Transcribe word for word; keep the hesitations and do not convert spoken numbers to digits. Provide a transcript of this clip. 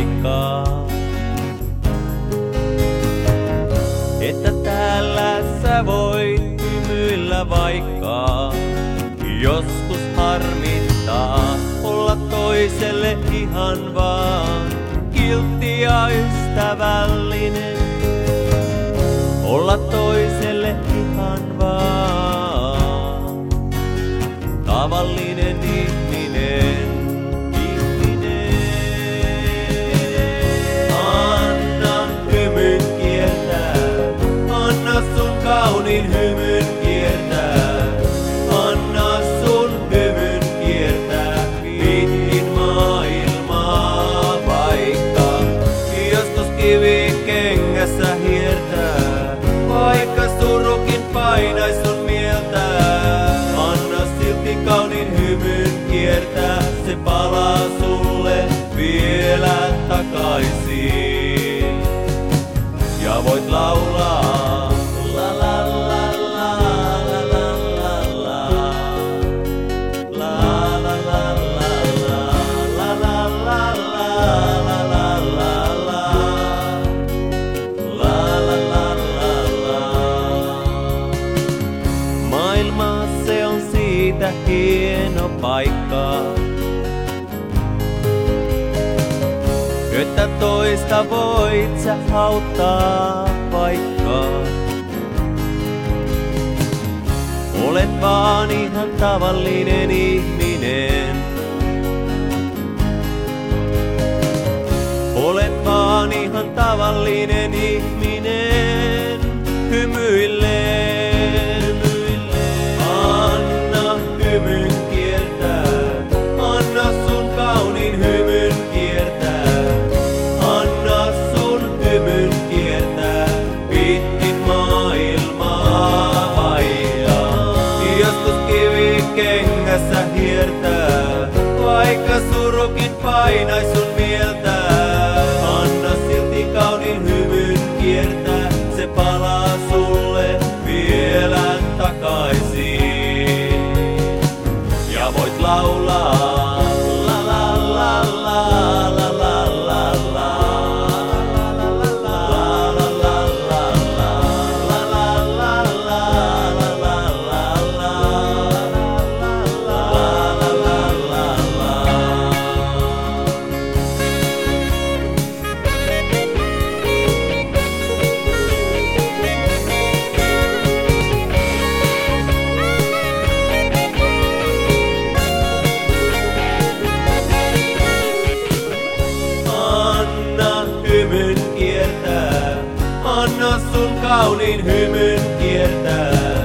aikaa. Että täällä sä voit hymyillä vaikka joskus harmittaa, olla toiselle ihan vaan kiltti ja ystävällinen. Olla toiselle ihan vaan tavallinen ihminen. Kauniin hymyn kiertää, anna sun hymyn kiertää pitkin maailmaa vaikka. Joskus kivi kengässä hiertää, vaikka surukin painais sun mieltä. Anna silti kauniin hymyn kiertää, se palaa sulle vielä takaisin. Ja voit laulaa. Maailma se on siitä hieno paikka, että toista voit sä auttaa vaikka. Olet vaan ihan tavallinen ihminen. Olet vaan ihan tavallinen ihminen. Hymyillen, anna hymyn kiertää. Anna sun kauniin hymyn kiertää. Anna sun hymyn kiertää pitkin maailmaa vaikka. Joskus kivi kengässä hiertää, vaikka surukin painais sun mieltä. Anna silti kauniin hymyn kiertää, se palaa sulle vielä takaisin. Ja voit laulaa. Anna sun kauniin hymyn kiertää.